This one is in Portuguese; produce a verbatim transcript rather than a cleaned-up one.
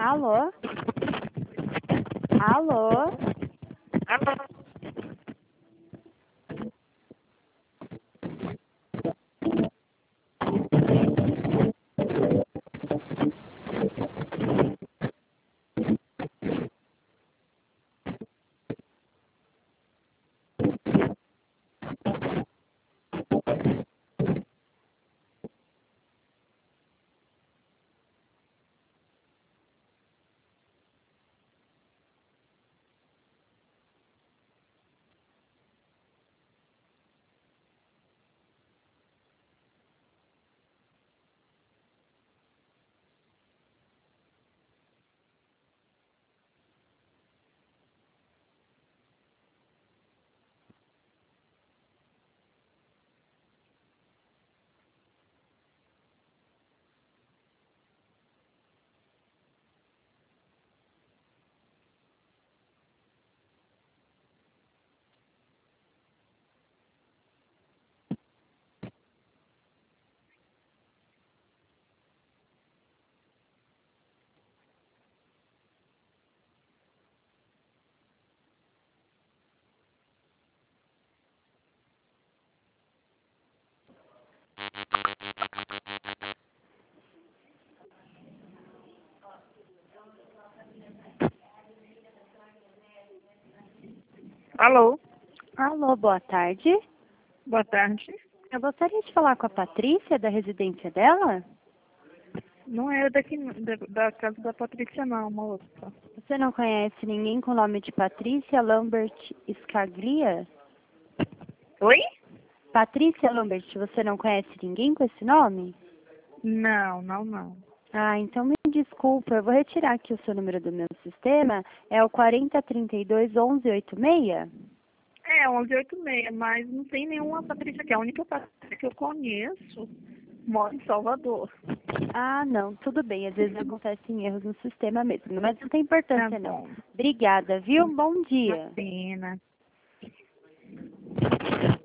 Alô? Alô? Alô? Alô? Alô, boa tarde. Boa tarde. Eu gostaria de falar com a Patrícia, da residência dela. Não é daqui da, da casa da Patrícia não, moça. Você não conhece ninguém com o nome de Patrícia Lambert Scaglia? Oi? Patrícia Lambert, você não conhece ninguém com esse nome? Não, não, não. Ah, então me desculpa, eu vou retirar aqui o seu número do meu sistema. É o quarenta, trinta e dois, onze, oitenta e seis? É, onze oitenta e seis, mas não tem nenhuma Patrícia aqui. A única Patrícia que eu conheço mora em Salvador. Ah, não, tudo bem. Às vezes acontecem erros no sistema mesmo, mas não tem Tá importância não. bom. Obrigada, viu? Bom Uma dia. pena.